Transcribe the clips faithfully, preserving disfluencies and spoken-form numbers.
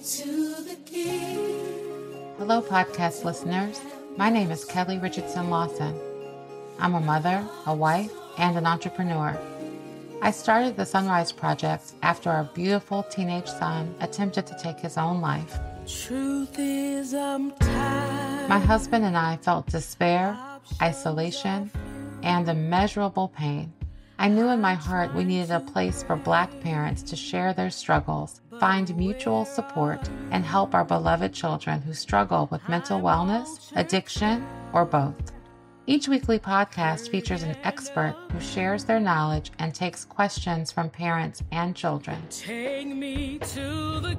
to the King. Hello, podcast listeners. My name is Kelly Richardson Lawson. I'm a mother, a wife, and an entrepreneur. I started the Sunrise Project after our beautiful teenage son attempted to take his own life. Truth is, I'm tired. My husband and I felt despair, isolation, and immeasurable pain. I knew in my heart we needed a place for Black parents to share their struggles, find mutual support, and help our beloved children who struggle with mental wellness, addiction, or both. Each weekly podcast features an expert who shares their knowledge and takes questions from parents and children. Take me to the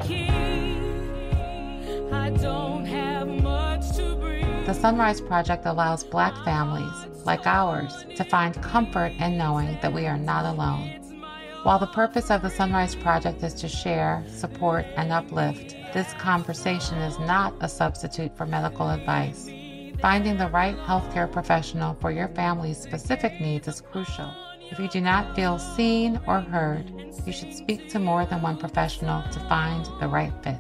King. I don't have much to bring. The Sunrise Project allows Black families, like ours, to find comfort in knowing that we are not alone. While the purpose of the Sunrise Project is to share, support, and uplift, this conversation is not a substitute for medical advice. Finding the right healthcare professional for your family's specific needs is crucial. If you do not feel seen or heard, you should speak to more than one professional to find the right fit.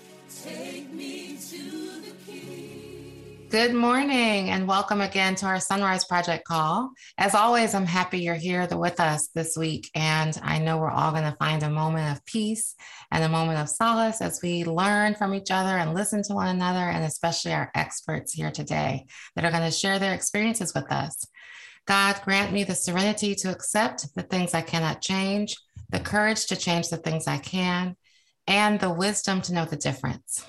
Good morning and welcome again to our Sunrise Project call. As always, I'm happy you're here with us this week, and I know we're all going to find a moment of peace and a moment of solace as we learn from each other and listen to one another, and especially our experts here today that are going to share their experiences with us. God, grant me the serenity to accept the things I cannot change, the courage to change the things I can, and the wisdom to know the difference.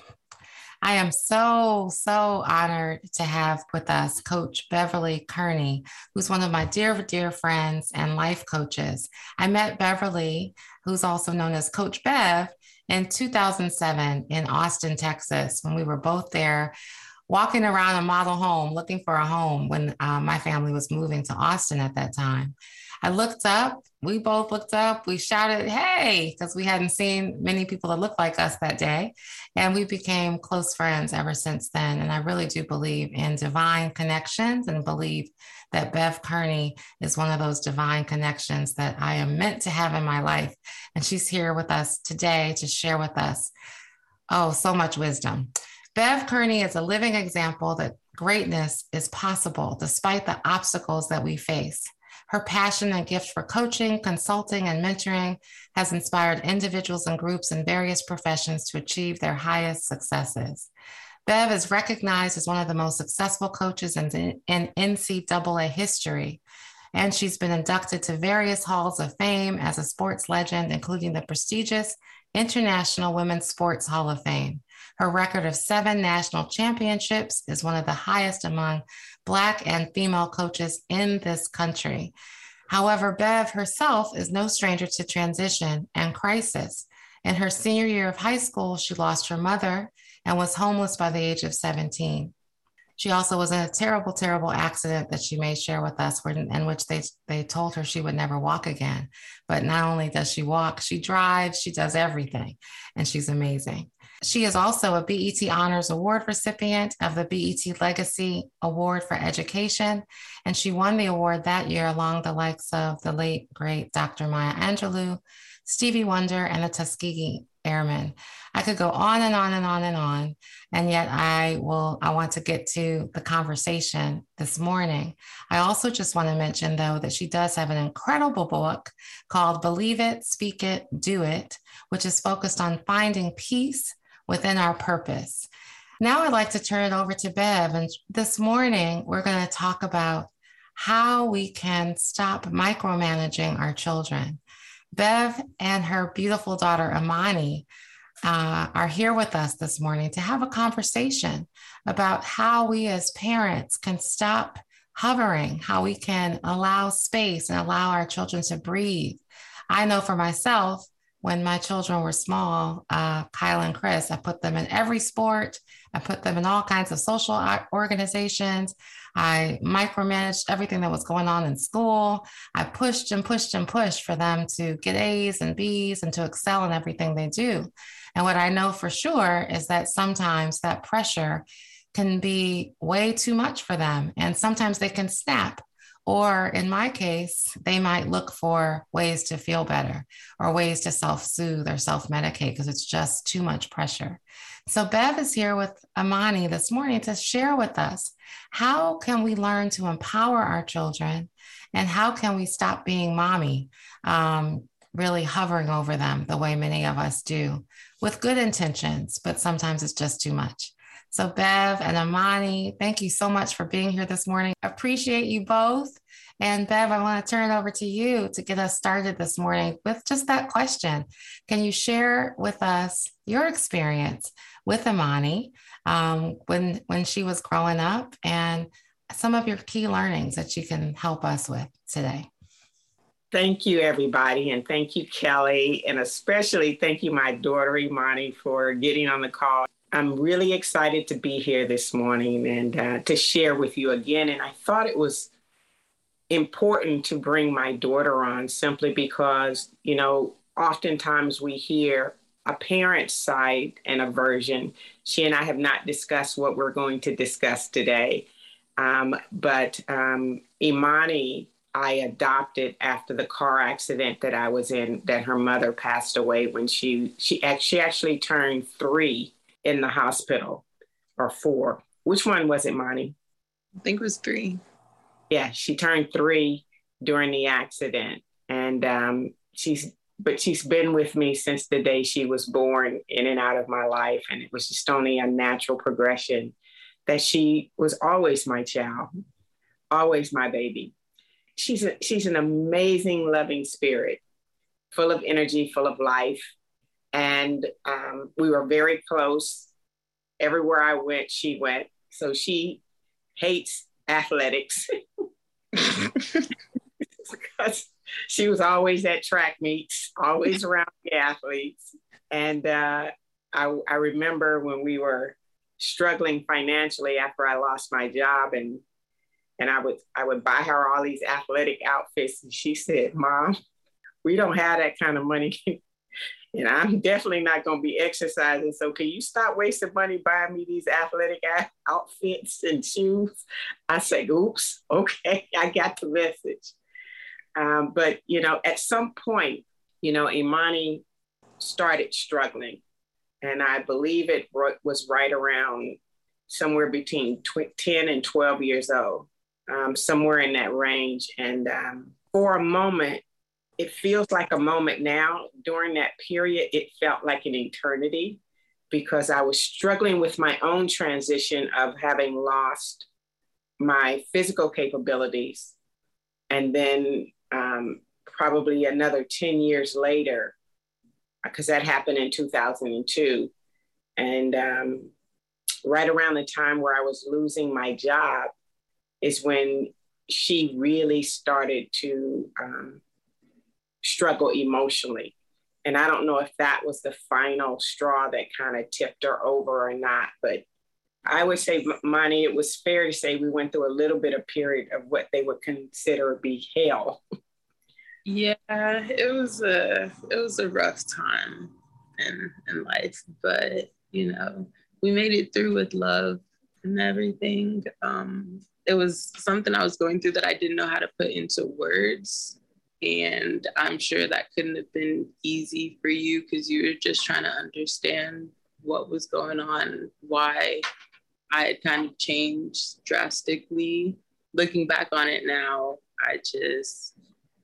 I am so, so honored to have with us Coach Beverly Kearney, who's one of my dear, dear friends and life coaches. I met Beverly, who's also known as Coach Bev, in two thousand seven in Austin, Texas, when we were both there walking around a model home, looking for a home when uh, my family was moving to Austin at that time. I looked up, we both looked up, we shouted, hey, because we hadn't seen many people that looked like us that day. And we became close friends ever since then. And I really do believe in divine connections and believe that Bev Kearney is one of those divine connections that I am meant to have in my life. And she's here with us today to share with us, oh, so much wisdom. Bev Kearney is a living example that greatness is possible despite the obstacles that we face. Her passion and gift for coaching, consulting, and mentoring has inspired individuals and groups in various professions to achieve their highest successes. Bev is recognized as one of the most successful coaches in, in N C double A history, and she's been inducted to various halls of fame as a sports legend, including the prestigious International Women's Sports Hall of Fame. Her record of seven national championships is one of the highest among Black and female coaches in this country. However, Bev herself is no stranger to transition and crisis. In her senior year of high school, she lost her mother and was homeless by the age of seventeen. She also was in a terrible, terrible accident that she may share with us, in which they, they told her she would never walk again. But not only does she walk, she drives, she does everything, and she's amazing. She is also a B E T Honors Award recipient of the B E T Legacy Award for Education, and she won the award that year along the likes of the late, great Doctor Maya Angelou, Stevie Wonder, and the Tuskegee Airmen. I could go on and on and on and on, and yet I will. I want to get to the conversation this morning. I also just want to mention, though, that she does have an incredible book called Believe It, Speak It, Do It, which is focused on finding peace within our purpose. Now I'd like to turn it over to Bev. And this morning, we're going to talk about how we can stop micromanaging our children. Bev and her beautiful daughter, Amani, uh, are here with us this morning to have a conversation about how we as parents can stop hovering, how we can allow space and allow our children to breathe. I know for myself, when my children were small, uh, Kyle and Chris, I put them in every sport. I put them in all kinds of social organizations. I micromanaged everything that was going on in school. I pushed and pushed and pushed for them to get A's and B's and to excel in everything they do. And what I know for sure is that sometimes that pressure can be way too much for them. And sometimes they can snap Or in my case, they might look for ways to feel better or ways to self soothe or self medicate because it's just too much pressure. So, Bev is here with Imani this morning to share with us how can we learn to empower our children and how can we stop being mommy, um, really hovering over them the way many of us do with good intentions, but sometimes it's just too much. So Bev and Imani, thank you so much for being here this morning. Appreciate you both. And Bev, I want to turn it over to you to get us started this morning with just that question. Can you share with us your experience with Imani um, when, when she was growing up and some of your key learnings that you can help us with today? Thank you, everybody. And thank you, Kelly. And especially thank you, my daughter, Imani, for getting on the call. I'm really excited to be here this morning and uh, to share with you again. And I thought it was important to bring my daughter on simply because, you know, oftentimes we hear a parent's side and a version. She and I have not discussed what we're going to discuss today. Um, but um, Imani, I adopted after the car accident that I was in, that her mother passed away when she, she, she actually turned three in the hospital, or four. Which one was it, Monty? I think it was three. Yeah, she turned three during the accident. And um, she's, but she's been with me since the day she was born, in and out of my life. And it was just only a natural progression that she was always my child, always my baby. She's a, she's an amazing, loving spirit, full of energy, full of life. And um, we were very close. Everywhere I went, she went. So she hates athletics because she was always at track meets, always around the athletes. And uh, I, I remember when we were struggling financially after I lost my job, and and I would I would buy her all these athletic outfits, and she said, "Mom, we don't have that kind of money." And I'm definitely not going to be exercising. So can you stop wasting money buying me these athletic outfits and shoes? I say, oops, okay, I got the message. Um, but, you know, at some point, you know, Imani started struggling. And I believe it was right around somewhere between ten and twelve years old, um, somewhere in that range. And um, for a moment, it feels like a moment now. During that period, it felt like an eternity because I was struggling with my own transition of having lost my physical capabilities. And then um, probably another ten years later, because that happened in two thousand two. And um, right around the time where I was losing my job is when she really started to um, struggle emotionally. And I don't know if that was the final straw that kind of tipped her over or not, but I would say, Monty, it was fair to say we went through a little bit of period of what they would consider be hell. Yeah, it was a it was a rough time in in life, but you know, we made it through with love and everything. Um, it was something I was going through that I didn't know how to put into words. And I'm sure that couldn't have been easy for you because you were just trying to understand what was going on, why I had kind of changed drastically. Looking back on it now, I just,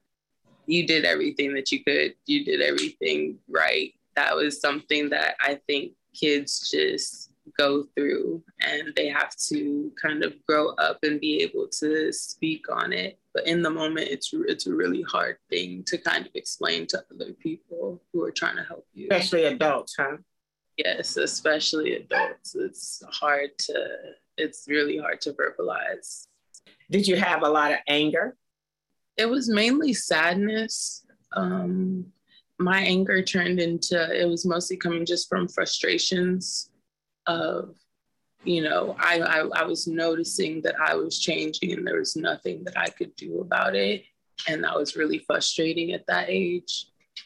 you did everything that you could. You did everything right. That was something that I think kids just go through, and they have to kind of grow up and be able to speak on it. But in the moment, it's it's a really hard thing to kind of explain to other people who are trying to help you. Especially adults, huh? Yes, especially adults. It's hard to, it's really hard to verbalize. Did you have a lot of anger? It was mainly sadness. Um, my anger turned into, it was mostly coming just from frustrations of, you know, I, I, I was noticing that I was changing and there was nothing that I could do about it. And that was really frustrating at that age.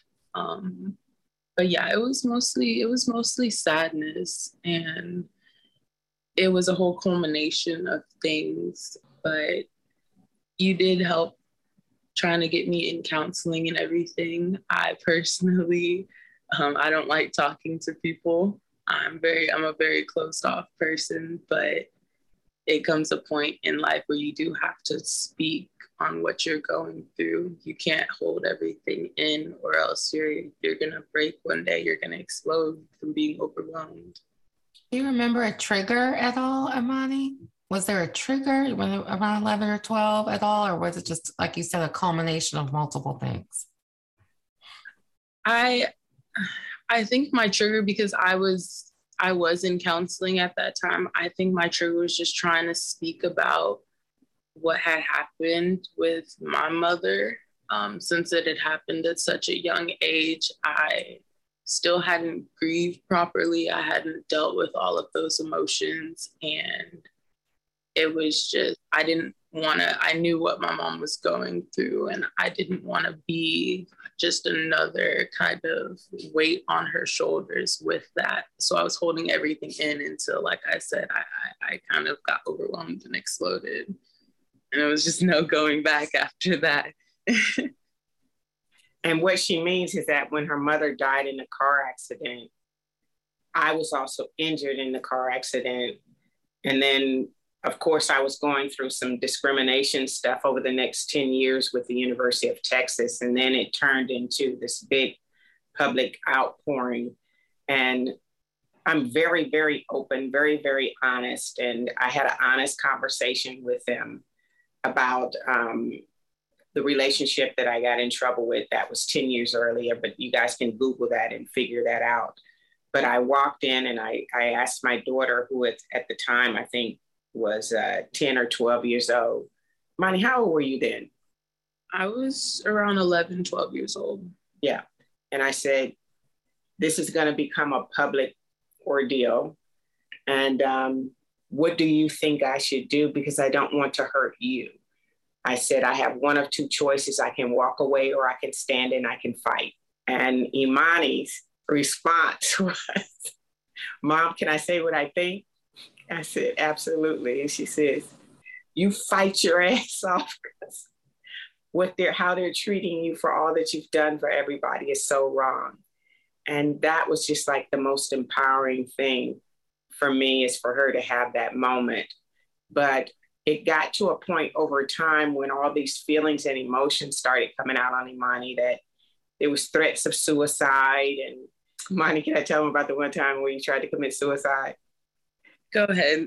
Um, but yeah, it was mostly, it was mostly sadness, and it was a whole culmination of things. But you did help trying to get me in counseling and everything. I personally, um, I don't like talking to people. I'm very, I'm a very closed off person, but it comes a point in life where you do have to speak on what you're going through. You can't hold everything in, or else you're you're gonna break one day. You're gonna explode from being overwhelmed. Do you remember a trigger at all, Imani? Was there a trigger when around eleven or twelve at all, or was it just, like you said, a culmination of multiple things? I I think my trigger, because I was I was in counseling at that time, I think my trigger was just trying to speak about what had happened with my mother. Um, since it had happened at such a young age, I still hadn't grieved properly. I hadn't dealt with all of those emotions. And it was just, I didn't want to, I knew what my mom was going through, and I didn't want to be just another kind of weight on her shoulders with that. So I was holding everything in until, like I said, I, I, I kind of got overwhelmed and exploded. And it was just no going back after that. And what she means is that when her mother died in a car accident, I was also injured in the car accident. And then, of course, I was going through some discrimination stuff over the next ten years with the University of Texas. And then it turned into this big public outpouring. And I'm very, very open, very, very honest. And I had an honest conversation with them about um, the relationship that I got in trouble with. That was ten years earlier, but you guys can Google that and figure that out. But I walked in and I, I asked my daughter, who at, at the time, I think was uh, ten or twelve years old. Monty, how old were you then? I was around eleven, twelve years old. Yeah. And I said, this is going to become a public ordeal. And um, what do you think I should do? Because I don't want to hurt you. I said, I have one of two choices. I can walk away, or I can stand and I can fight. And Imani's response was, Mom, can I say what I think? I said, absolutely. And she says, you fight your ass off, because what they're, how they're treating you for all that you've done for everybody is so wrong. And that was just like the most empowering thing for me, is for her to have that moment. But it got to a point over time when all these feelings and emotions started coming out on Imani, that there was threats of suicide. And Imani, can I tell them about the one time where you tried to commit suicide? Go ahead.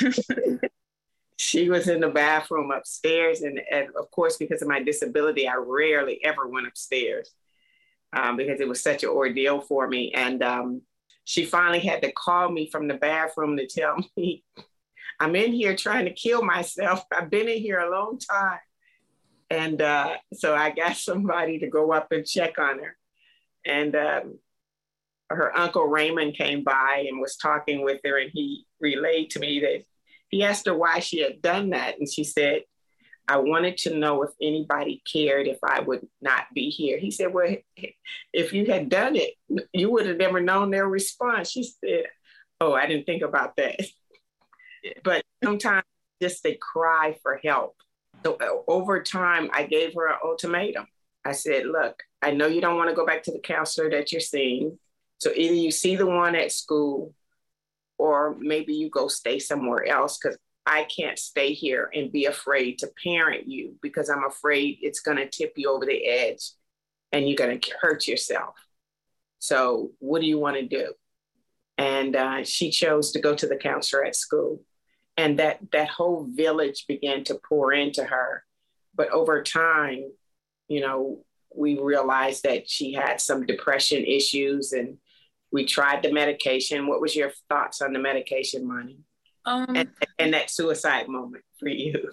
She was in the bathroom upstairs. And, and of course, because of my disability, I rarely ever went upstairs um, because it was such an ordeal for me. And um, she finally had to call me from the bathroom to tell me, I'm in here trying to kill myself. I've been in here a long time. And uh, so I got somebody to go up and check on her. And um, her uncle Raymond came by and was talking with her, and he relayed to me that he asked her why she had done that. And she said, I wanted to know if anybody cared if I would not be here. He said, well, if you had done it, you would have never known their response. She said, oh, I didn't think about that. But sometimes just they cry for help. So uh, over time, I gave her an ultimatum. I said, look, I know you don't want to go back to the counselor that you're seeing. So either you see the one at school, or maybe you go stay somewhere else, because I can't stay here and be afraid to parent you, because I'm afraid it's going to tip you over the edge and you're going to hurt yourself. So what do you want to do? And uh, she chose to go to the counselor at school. And that, that whole village began to pour into her. But over time, you know, we realized that she had some depression issues, and we tried the medication. What was your thoughts on the medication, Monty? Um, and, and that suicide moment for you?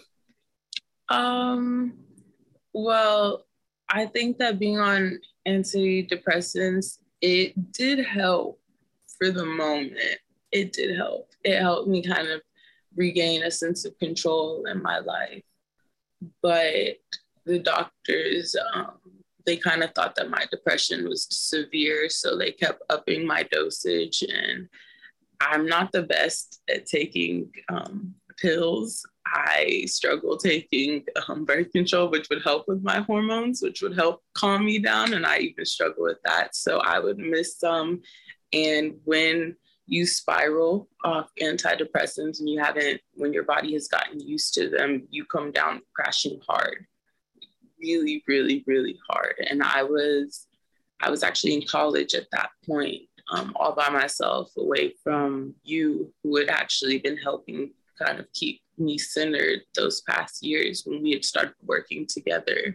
Um, well, I think that being on antidepressants, it did help for the moment. It did help. It helped me kind of regain a sense of control in my life. But the doctors, um, they kind of thought that my depression was severe, so they kept upping my dosage. And I'm not the best at taking um, pills. I struggle taking um, birth control, which would help with my hormones, which would help calm me down. And I even struggle with that. So I would miss some. And when you spiral off antidepressants and you haven't, when your body has gotten used to them, you come down crashing hard, really, really, really hard. And I was, I was actually in college at that point, um, all by myself, away from you, who had actually been helping kind of keep me centered those past years when we had started working together.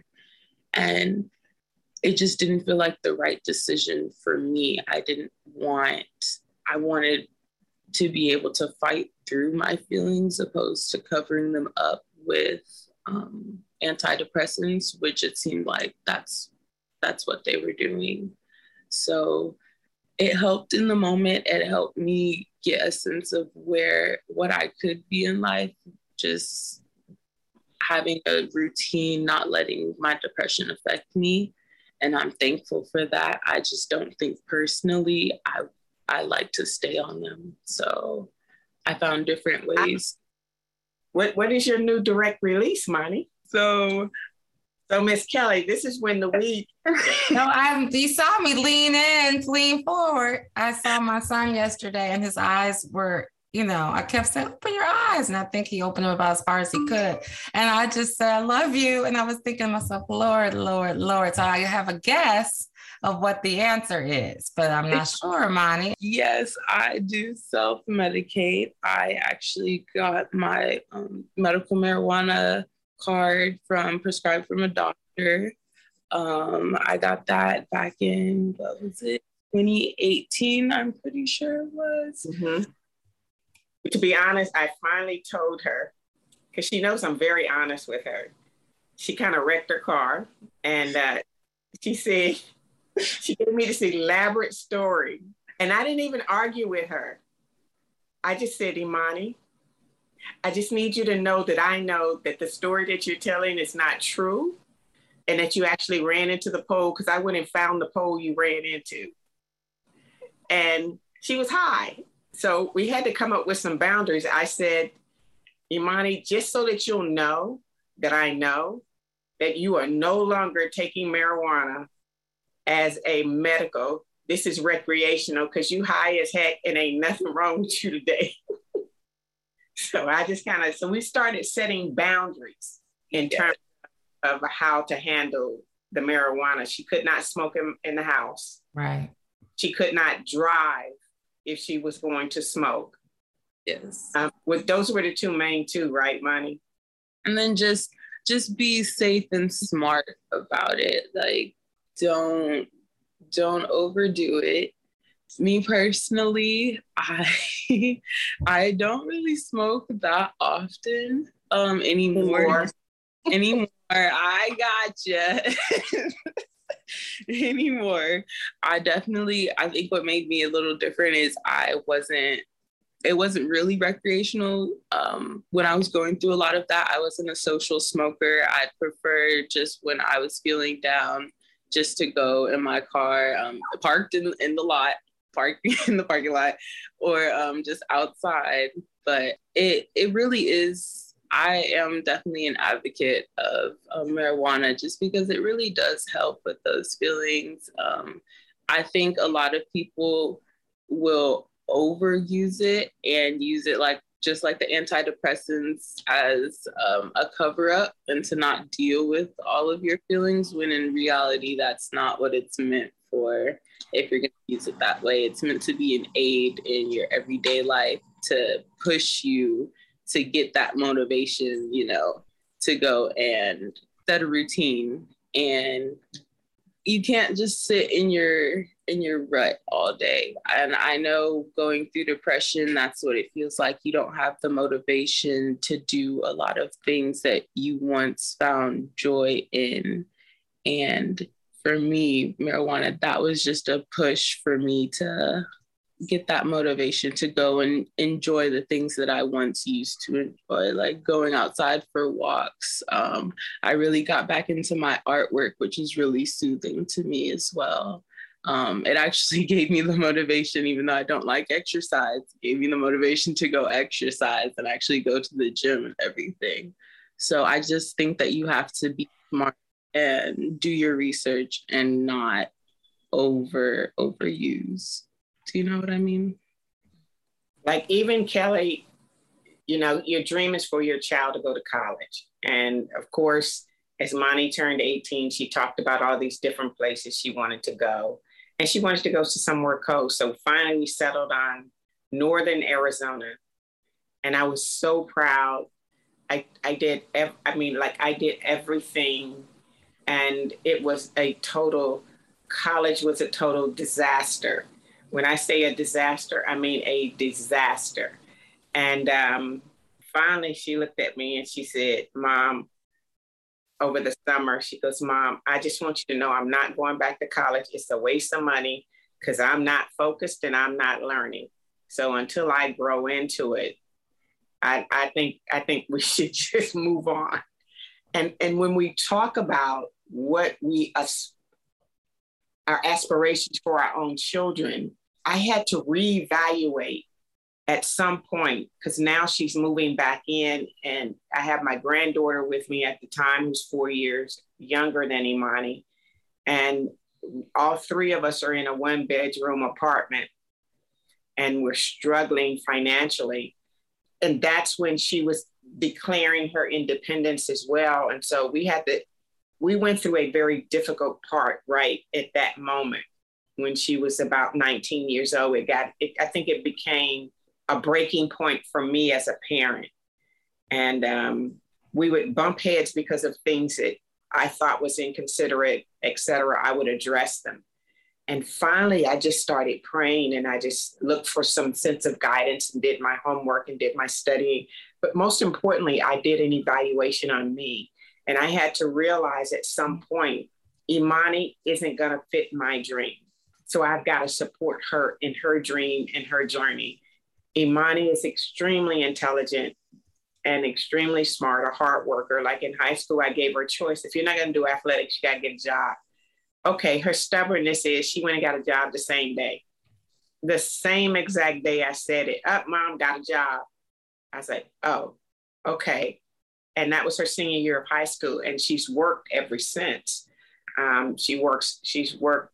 And it just didn't feel like the right decision for me. I didn't want, I wanted to be able to fight through my feelings opposed to covering them up with um, antidepressants, which it seemed like that's, that's what they were doing. So it helped in the moment. It helped me get a sense of where, what I could be in life, just having a routine, not letting my depression affect me. And I'm thankful for that. I just don't think personally I I like to stay on them. So I found different ways. What What is your new direct release, Monty? So, so Miss Kelly, this is when the weed. No, I you saw me lean in, lean forward. I saw my son yesterday, and his eyes were, you know, I kept saying, open your eyes. And I think he opened them about as far as he could. And I just said, I love you. And I was thinking to myself, Lord, Lord, Lord. So I have a guess of what the answer is, but I'm not sure, Monty. Yes, I do self-medicate. I actually got my um, medical marijuana card from prescribed from a doctor. Um, I got that back in, what was it, twenty eighteen, I'm pretty sure it was. Mm-hmm. To be honest, I finally told her, because she knows I'm very honest with her. She kind of wrecked her car, and uh, she said, she gave me this elaborate story, and I didn't even argue with her. I just said, Imani, I just need you to know that I know that the story that you're telling is not true, and that you actually ran into the pole, because I went and found the pole you ran into. And she was high. So we had to come up with some boundaries. I said, Imani, just so that you'll know that I know that you are no longer taking marijuana as a medical. This is recreational, because you high as heck and ain't nothing wrong with you today. So I just kind of, so we started setting boundaries in terms of how to handle the marijuana. She could not smoke in, in the house. Right. She could not drive if she was going to smoke. Yes. Um, with those were the two main two, right, Monty? And then just just be safe and smart about it. Like, don't don't overdo it. Me personally, I I don't really smoke that often um anymore. Anymore. I gotcha. Anymore. I definitely, I think what made me a little different is I wasn't, it wasn't really recreational. Um, when I was going through a lot of that, I wasn't a social smoker. I preferred just when I was feeling down, just to go in my car, um, parked in, in the lot, parked in the parking lot, or um, just outside. But it it really is, I am definitely an advocate of, of marijuana, just because it really does help with those feelings. Um, I think a lot of people will overuse it and use it like just like the antidepressants as um, a cover up and to not deal with all of your feelings, when in reality, that's not what it's meant for. If you're going to use it that way, it's meant to be an aid in your everyday life to push you to get that motivation, you know, to go and set a routine. And you can't just sit in your in your rut all day. And I know going through depression, that's what it feels like. You don't have the motivation to do a lot of things that you once found joy in. And for me, marijuana, that was just a push for me to get that motivation to go and enjoy the things that I once used to enjoy, like going outside for walks. Um, I really got back into my artwork, which is really soothing to me as well. Um, it actually gave me the motivation, even though I don't like exercise, it gave me the motivation to go exercise and actually go to the gym and everything. So I just think that you have to be smart and do your research and not over overuse. Do you know what I mean? Like even Kelly, you know, your dream is for your child to go to college. And of course, as Monty turned eighteen, she talked about all these different places she wanted to go. And she wanted to go to somewhere cold. So finally we settled on Northern Arizona. And I was so proud. I, I did, ev- I mean, like I did everything. And it was a total, college was a total disaster. When I say a disaster, I mean a disaster. And um, finally she looked at me and she said, Mom, over the summer, she goes, Mom, I just want you to know I'm not going back to college. It's a waste of money because I'm not focused and I'm not learning. So until I grow into it, I, I think I think we should just move on. And, and when we talk about what we, us, our aspirations for our own children, I had to reevaluate at some point, because now she's moving back in and I have my granddaughter with me at the time, who's four years younger than Imani. And all three of us are in a one bedroom apartment and we're struggling financially. And that's when she was declaring her independence as well. And so we had to, we went through a very difficult part right at that moment. When she was about nineteen years old, it got, it, I think it became a breaking point for me as a parent. And um, we would bump heads because of things that I thought was inconsiderate, et cetera. I would address them. And finally, I just started praying and I just looked for some sense of guidance and did my homework and did my studying. But most importantly, I did an evaluation on me. And I had to realize at some point, Imani isn't gonna fit my dream. So I've got to support her in her dream and her journey. Imani is extremely intelligent and extremely smart, a hard worker. Like in high school, I gave her a choice. If you're not going to do athletics, you got to get a job. Okay, her stubbornness is she went and got a job the same day. The same exact day I said it, up, Mom, got a job. I was like, oh, okay. And that was her senior year of high school. And she's worked ever since. Um, she works, she's worked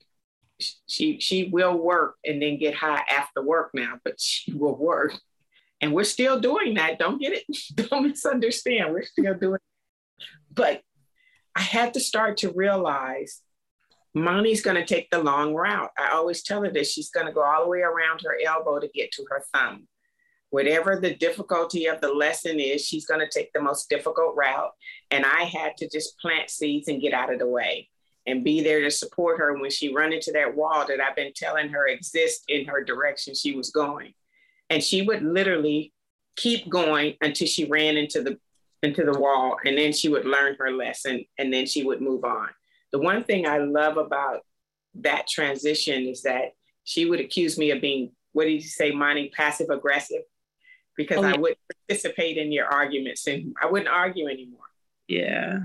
She she will work and then get high after work now, but she will work. And we're still doing that. Don't get it, don't misunderstand. We're still doing it. But I had to start to realize Monty's going to take the long route. I always tell her that she's going to go all the way around her elbow to get to her thumb. Whatever the difficulty of the lesson is, she's going to take the most difficult route. And I had to just plant seeds and get out of the way and be there to support her when she run into that wall that I've been telling her exists in her direction she was going. And she would literally keep going until she ran into the into the wall, and then she would learn her lesson, and then she would move on. The one thing I love about that transition is that she would accuse me of being, what did you say, Monty, passive aggressive? Because oh, yeah. I wouldn't participate in your arguments and I wouldn't argue anymore. Yeah.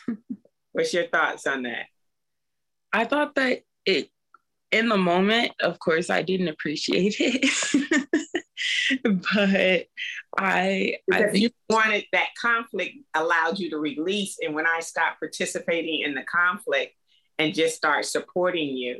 What's your thoughts on that? I thought that it, in the moment, of course, I didn't appreciate it, but I, because I think you wanted that conflict allowed you to release. And when I stopped participating in the conflict and just start supporting you.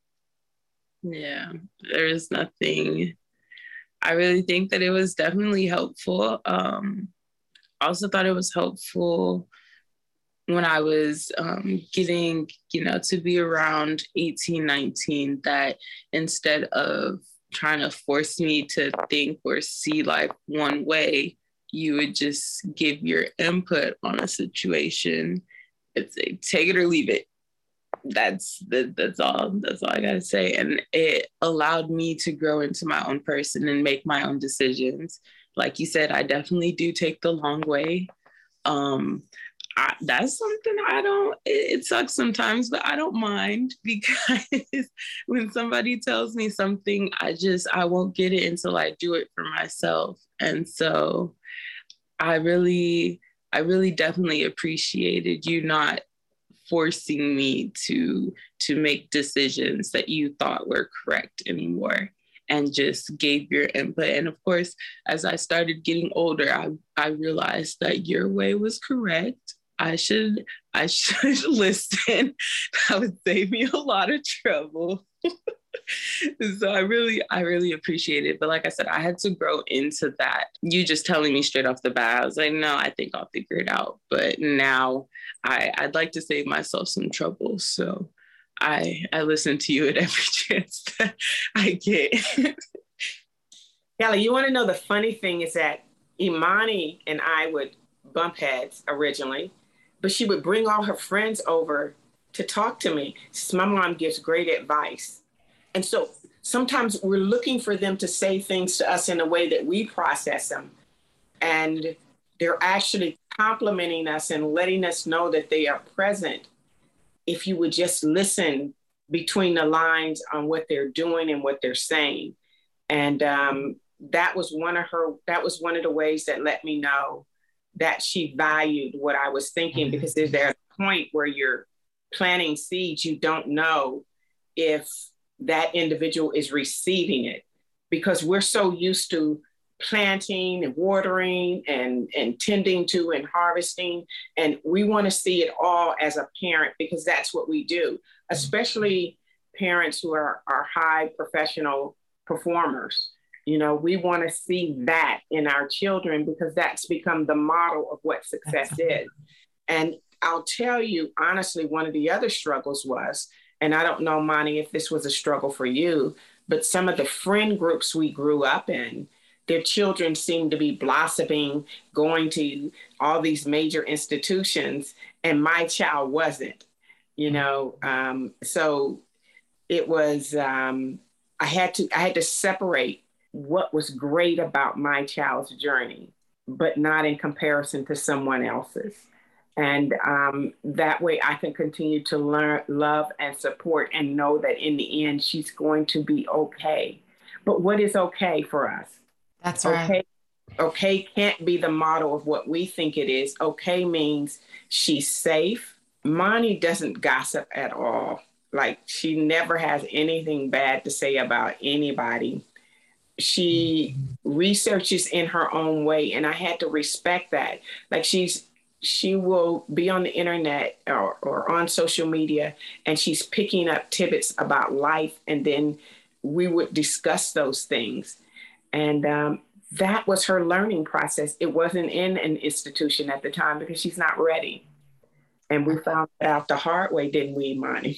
Yeah, there is nothing. I really think that it was definitely helpful. Um, I also thought it was helpful when I was um, getting, you know, to be around eighteen, nineteen, that instead of trying to force me to think or see life one way, you would just give your input on a situation. It's a take it or leave it. That's that, that's all. That's all I gotta say. And it allowed me to grow into my own person and make my own decisions. Like you said, I definitely do take the long way. Um, I, that's something I don't, it, it sucks sometimes, but I don't mind, because when somebody tells me something, I just, I won't get it until I do it for myself. And so I really, I really definitely appreciated you not forcing me to to make decisions that you thought were correct anymore, and just gave your input. And of course, as I started getting older, I, I realized that your way was correct. I should I should listen. That would save me a lot of trouble. So I really, I really appreciate it. But like I said, I had to grow into that. You just telling me straight off the bat, I was like, no, I think I'll figure it out. But now I, I'd like to save myself some trouble. So I I listen to you at every chance that I get. Kelly, you want to know the funny thing is that Imani and I would bump heads originally, but she would bring all her friends over to talk to me. She, my mom gives great advice. And so sometimes we're looking for them to say things to us in a way that we process them. And they're actually complimenting us and letting us know that they are present. If you would just listen between the lines on what they're doing and what they're saying. And um, that was one of her, that was one of the ways that let me know that she valued what I was thinking, because there's there a point where you're planting seeds, you don't know if that individual is receiving it, because we're so used to planting and watering and, and tending to and harvesting. And we want to see it all as a parent, because that's what we do, especially parents who are, are high professional performers. You know, we want to see that in our children, because that's become the model of what success is. And I'll tell you, honestly, one of the other struggles was, and I don't know, Monty, if this was a struggle for you, but some of the friend groups we grew up in, their children seemed to be blossoming, going to all these major institutions, and my child wasn't, you know? Um, so it was, um, I had to, I had to separate what was great about my child's journey, but not in comparison to someone else's. And um, that way I can continue to learn, love, and support, and know that in the end, she's going to be okay. But what is okay for us? That's right. Okay, okay can't be the model of what we think it is. Okay means she's safe. Moni doesn't gossip at all. Like, she never has anything bad to say about anybody. She researches in her own way, and I had to respect that. Like, she's she will be on the internet or, or on social media, and she's picking up tidbits about life, and then we would discuss those things. And um, that was her learning process. It wasn't in an institution at the time, because she's not ready. And we found out the hard way, didn't we, Imani?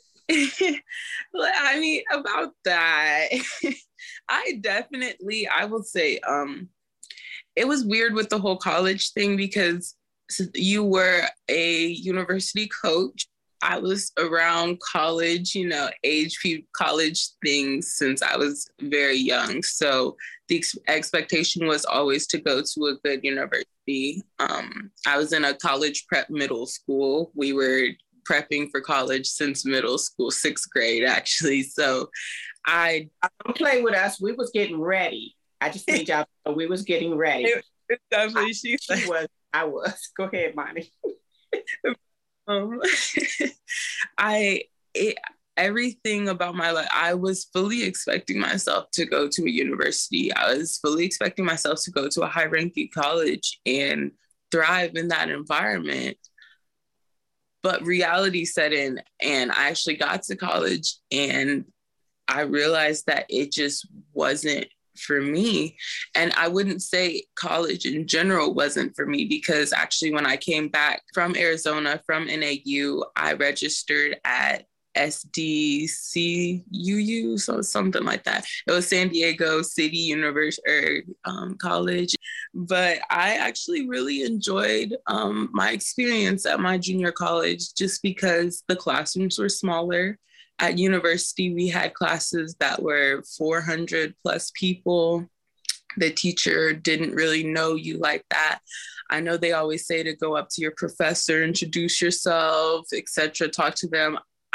I mean, about that, I definitely, I will say, um, it was weird with the whole college thing, because you were a university coach. I was around college, you know, age college things since I was very young. So the ex- expectation was always to go to a good university. Um, I was in a college prep middle school. We were prepping for college since middle school, sixth grade, actually. So I don't play with us. We was getting ready. I just need y'all to know we was getting ready. It, it's definitely, she, she was. I was. Go ahead, Monty. um, I, it, everything about my life, I was fully expecting myself to go to a university. I was fully expecting myself to go to a high-ranking college and thrive in that environment. But reality set in, and I actually got to college, and I realized that it just wasn't for me. And I wouldn't say college in general wasn't for me, because actually when I came back from Arizona, from N A U, I registered at S D C U U, so something like that. It was San Diego City University or um, College. But I actually really enjoyed um, my experience at my junior college, just because the classrooms were smaller. At university, we had classes that were four hundred plus people. The teacher didn't really know you like that. I know they always say to go up to your professor, introduce yourself, et cetera, talk to them.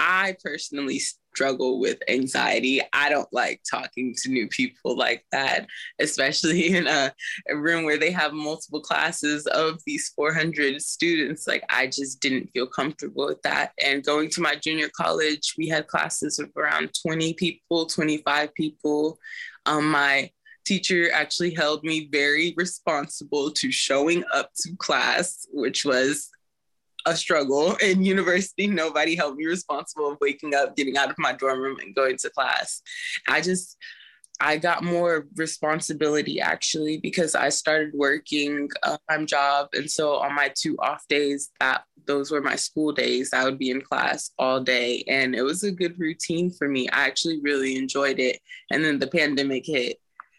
I personally struggle with anxiety. I don't like talking to new people like that, especially in a, a room where they have multiple classes of these four hundred students. Like, I just didn't feel comfortable with that. And going to my junior college, we had classes of around twenty people, twenty-five people. Um, my teacher actually held me very responsible to showing up to class, which was a struggle. In university, nobody held me responsible of waking up, getting out of my dorm room and going to class. I just, I got more responsibility actually, because I started working a time job. And so on my two off days, that those were my school days, I would be in class all day. And it was a good routine for me. I actually really enjoyed it. And then the pandemic hit.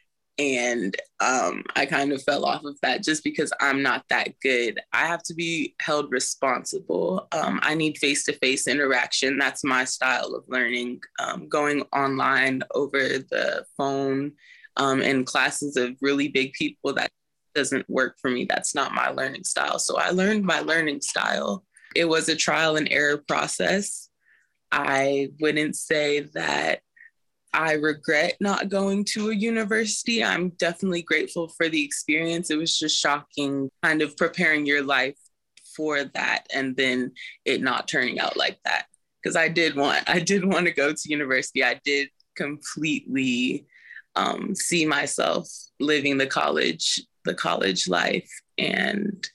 And um, I kind of fell off of that just because I'm not that good. I have to be held responsible. Um, I need face-to-face interaction. That's my style of learning. Um, going online over the phone um, in classes of really big people, that doesn't work for me. That's not my learning style. So I learned my learning style. It was a trial and error process. I wouldn't say that I regret not going to a university. I'm definitely grateful for the experience. It was just shocking, kind of preparing your life for that and then it not turning out like that. Because I did want, I did want to go to university. I did completely um, see myself living the college, the college life. And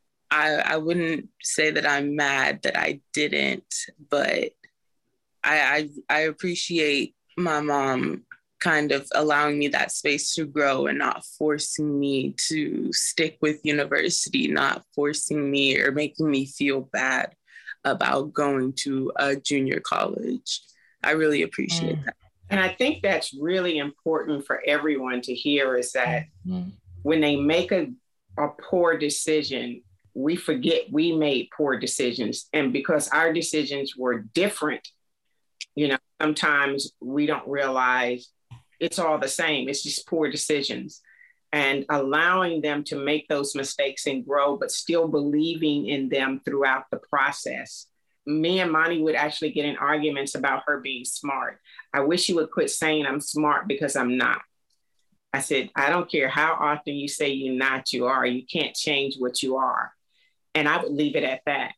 I, I wouldn't say that I'm mad that I didn't, but I, I, I appreciate my mom kind of allowing me that space to grow and not forcing me to stick with university, not forcing me or making me feel bad about going to a junior college. I really appreciate mm. that. And I think that's really important for everyone to hear, is that mm. when they make a, a poor decision, we forget we made poor decisions. And because our decisions were different, you know, sometimes we don't realize it's all the same. It's just poor decisions. And allowing them to make those mistakes and grow, but still believing in them throughout the process. Me and Monty would actually get in arguments about her being smart. I wish you would quit saying I'm smart, because I'm not. I said, I don't care how often you say you're not, you are. You can't change what you are. And I would leave it at that.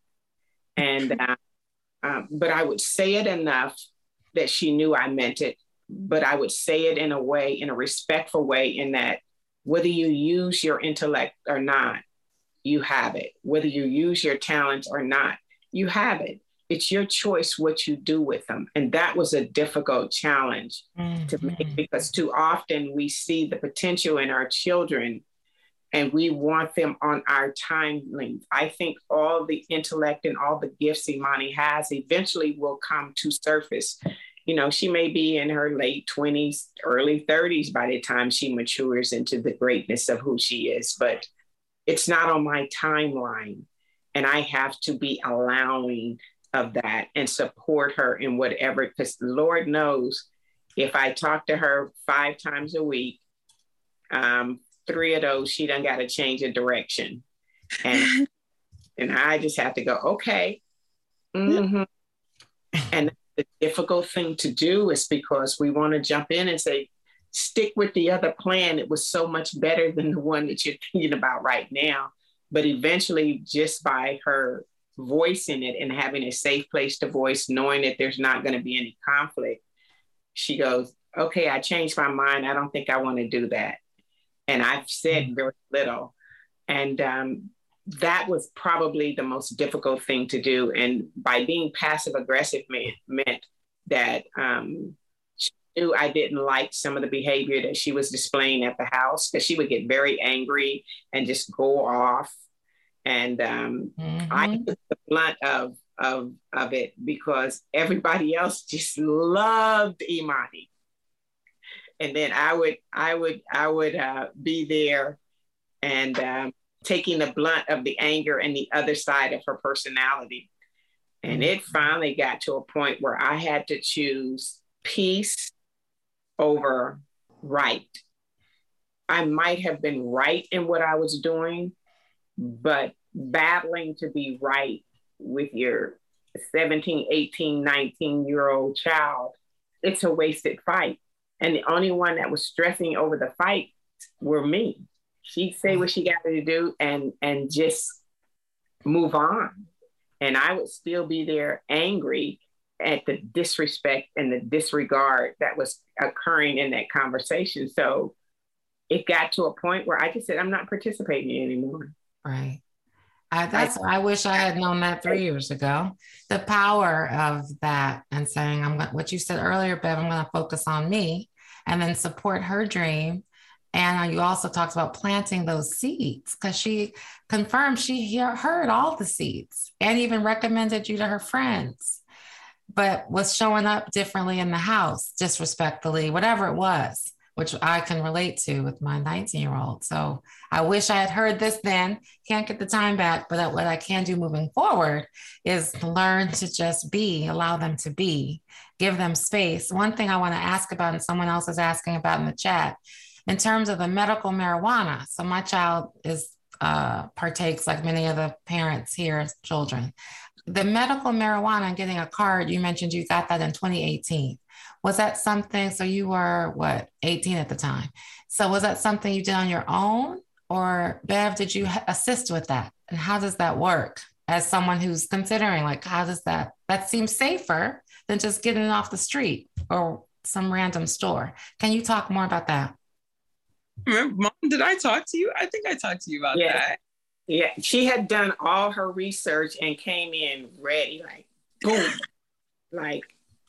And uh, Um, but I would say it enough that she knew I meant it, but I would say it in a way, in a respectful way, in that whether you use your intellect or not, you have it. Whether you use your talents or not, you have it. It's your choice what you do with them. And that was a difficult challenge mm-hmm. to make, because too often we see the potential in our children and we want them on our time length. I think all the intellect and all the gifts Imani has eventually will come to surface. You know, she may be in her late twenties, early thirties by the time she matures into the greatness of who she is, but it's not on my timeline. And I have to be allowing of that and support her in whatever, because Lord knows if I talk to her five times a week, um, three of those, she done got to change a direction. And and I just have to go, okay. Mm-hmm. And the difficult thing to do is because we want to jump in and say, stick with the other plan. It was so much better than the one that you're thinking about right now. But eventually, just by her voicing it and having a safe place to voice, knowing that there's not going to be any conflict, she goes, okay, I changed my mind. I don't think I want to do that. And I've said very little. And um, that was probably the most difficult thing to do. And by being passive aggressive meant, meant that um, she knew I didn't like some of the behavior that she was displaying at the house, because she would get very angry and just go off. And um, mm-hmm. I took the blunt of, of, of it, because everybody else just loved Imani. And then I would, I would, I would uh, be there and um, taking the blunt of the anger and the other side of her personality. And it finally got to a point where I had to choose peace over right. I might have been right in what I was doing, but battling to be right with your seventeen, eighteen, nineteen year old child, it's a wasted fight. And the only one that was stressing over the fight were me. She'd say what she got to do and, and just move on. And I would still be there angry at the disrespect and the disregard that was occurring in that conversation. So it got to a point where I just said, I'm not participating anymore. Right. I, that's, I wish I had known that three years ago. The power of that and saying, I'm what you said earlier, Bev, I'm going to focus on me and then support her dream. And you also talked about planting those seeds because she confirmed she hear, heard all the seeds and even recommended you to her friends, but was showing up differently in the house, disrespectfully, whatever it was, which I can relate to with my nineteen year old. So I wish I had heard this then. Can't get the time back, but what I can do moving forward is learn to just be, allow them to be, give them space. One thing I want to ask about, and someone else is asking about in the chat, in terms of the medical marijuana. So my child is uh, partakes like many of the parents here as children. The medical marijuana and getting a card, you mentioned you got that in twenty eighteen. Was that something, so you were, what, eighteen at the time. So was that something you did on your own? Or Bev, did you assist with that? And how does that work as someone who's considering, like, how does that, that seems safer than just getting it off the street or some random store. Can you talk more about that? Remember, Mom, did I talk to you? I think I talked to you about yeah. that. Yeah, she had done all her research and came in ready, like, boom, like,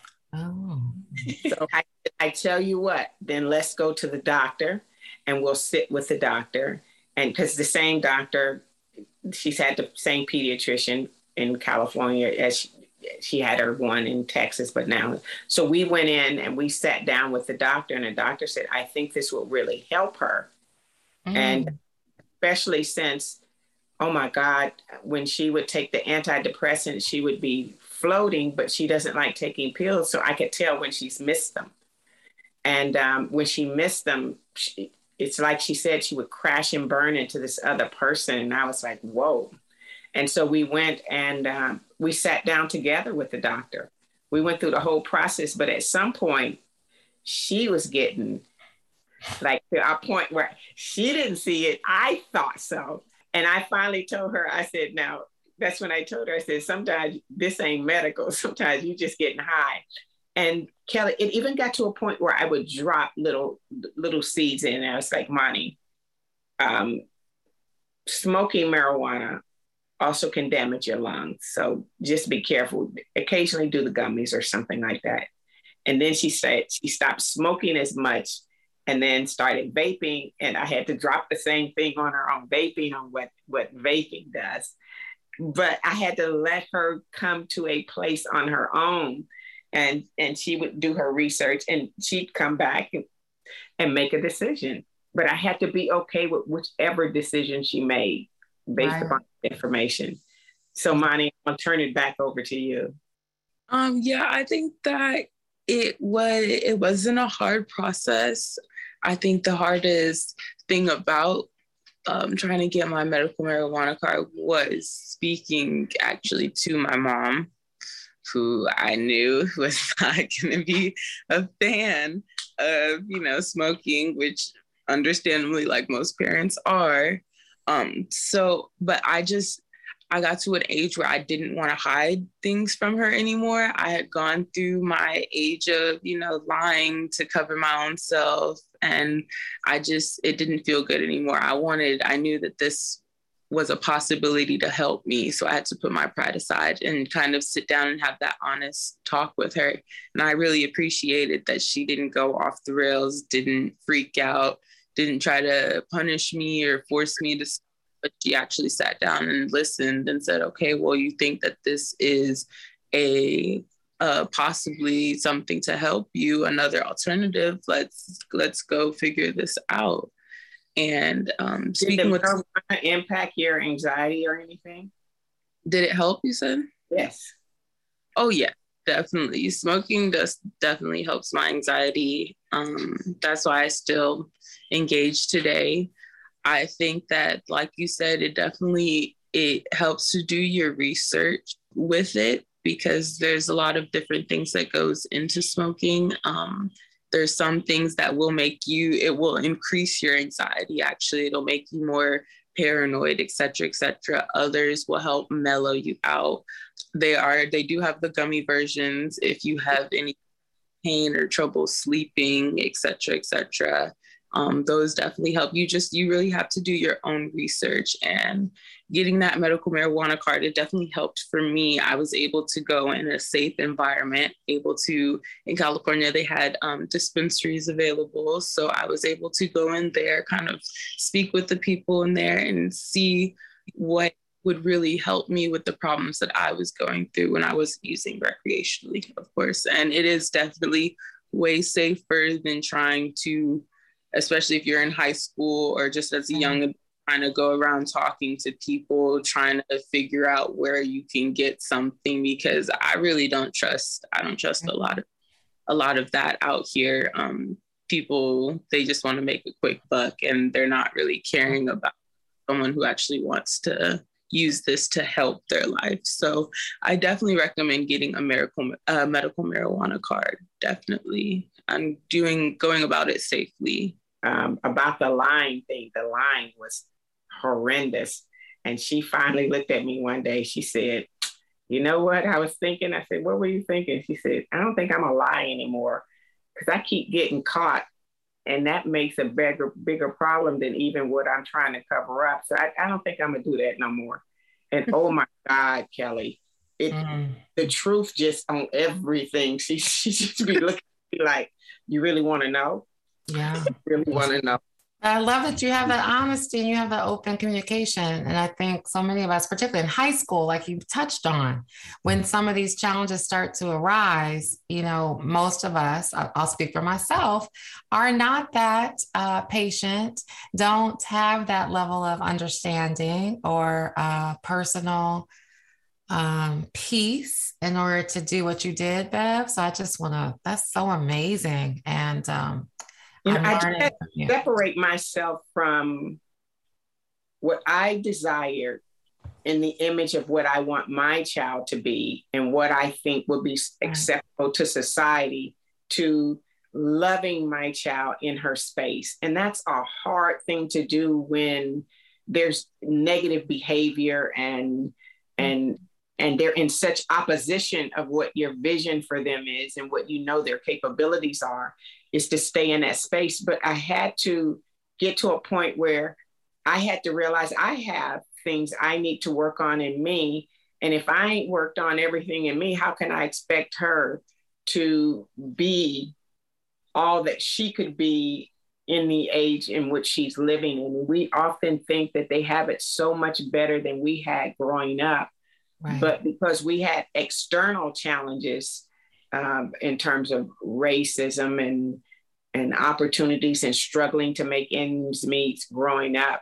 oh. So I, I tell you what, then let's go to the doctor and we'll sit with the doctor. And because the same doctor, she's had the same pediatrician in California as she, she had her one in Texas, but now, so we went in and we sat down with the doctor and the doctor said, I think this will really help her. Mm. And especially since, oh my God, when she would take the antidepressant, she would be floating, but she doesn't like taking pills. So I could tell when she's missed them. And um, when she missed them, she, it's like she said, she would crash and burn into this other person. And I was like, whoa. And so we went and um, we sat down together with the doctor. We went through the whole process, but at some point she was getting like to our point where she didn't see it. I thought so. And I finally told her, I said, now, that's when I told her, I said, sometimes this ain't medical. Sometimes you just getting high. And Kelly, it even got to a point where I would drop little, little seeds in. And I was like, Monty, um, smoking marijuana also can damage your lungs. So just be careful. Occasionally do the gummies or something like that. And then she said she stopped smoking as much and then started vaping. And I had to drop the same thing on her on vaping, on what, what vaping does. But I had to let her come to a place on her own, and, and she would do her research and she'd come back and, and make a decision. But I had to be okay with whichever decision she made based right. upon the information. So Monty, I'll turn it back over to you. Um, yeah, I think that it was, it wasn't a hard process. I think the hardest thing about um, trying to get my medical marijuana card was speaking actually to my mom, who I knew was not going to be a fan of, you know, smoking, which understandably, like most parents are. Um, so, but I just, I got to an age where I didn't want to hide things from her anymore. I had gone through my age of, you know, lying to cover my own self. And I just, it didn't feel good anymore. I wanted, I knew that this was a possibility to help me. So I had to put my pride aside and kind of sit down and have that honest talk with her. And I really appreciated that she didn't go off the rails, didn't freak out, didn't try to punish me or force me to, but she actually sat down and listened and said, okay, well, you think that this is a uh, possibly something to help you, another alternative. Let's let's go figure this out. And um, speaking with impact your anxiety or anything? Did it help, you said? Yes. Oh yeah, definitely. Smoking does definitely helps my anxiety. Um, that's why I still engage today. I think that, like you said, it definitely, it helps to do your research with it. because there's a lot of different things that goes into smoking. Um, there's some things that will make you, it will increase your anxiety. Actually, it'll make you more paranoid, et cetera, et cetera. Others will help mellow you out. They are, they do have the gummy versions if you have any pain or trouble sleeping, et cetera, et cetera. Um, those definitely help. You just, you really have to do your own research, and getting that medical marijuana card, it definitely helped for me. I was able to go in a safe environment, able to, in California, they had um, dispensaries available. So I was able to go in there, kind of speak with the people in there and see what would really help me with the problems that I was going through when I was using recreationally, of course. And it is definitely way safer than trying to, especially if you're in high school or just as a young, trying to go around talking to people, trying to figure out where you can get something, because I really don't trust, I don't trust a lot of, a lot of that out here. Um, people, they just want to make a quick buck, and they're not really caring about someone who actually wants to use this to help their life. So I definitely recommend getting a medical, uh, medical marijuana card, definitely, and doing, going about it safely. Um, about the line thing, the line was horrendous. And she finally looked at me one day. She said, you know what I was thinking? I said, what were you thinking? She said, I don't think I'm gonna lie anymore, because I keep getting caught. And that makes a bigger, bigger problem than even what I'm trying to cover up. So I, I don't think I'm gonna do that no more. And oh my God, Kelly, it, mm. the truth just on everything. She, she just be looking at me like, you really wanna know? Yeah. I really want to know. I love that you have that honesty and you have that open communication. And I think so many of us, particularly in high school, like you touched on, when some of these challenges start to arise, you know, most of us, I'll speak for myself, are not that uh, patient, don't have that level of understanding or uh, personal um, peace in order to do what you did, Bev. So I just want to, that's so amazing. And, um, You know, I try to separate myself from what I desire in the image of what I want my child to be and what I think would be acceptable to society, to loving my child in her space. And that's a hard thing to do when there's negative behavior and, and, and they're in such opposition of what your vision for them is and what you know their capabilities are, is to stay in that space. But I had to get to a point where I had to realize I have things I need to work on in me. And if I ain't worked on everything in me, how can I expect her to be all that she could be in the age in which she's living? And we often think that they have it so much better than we had growing up. Right. But because we had external challenges um, in terms of racism and, and opportunities and struggling to make ends meet growing up,